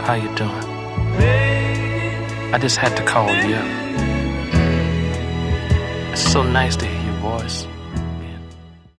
How you doing? I just had to call you up. It's so nice to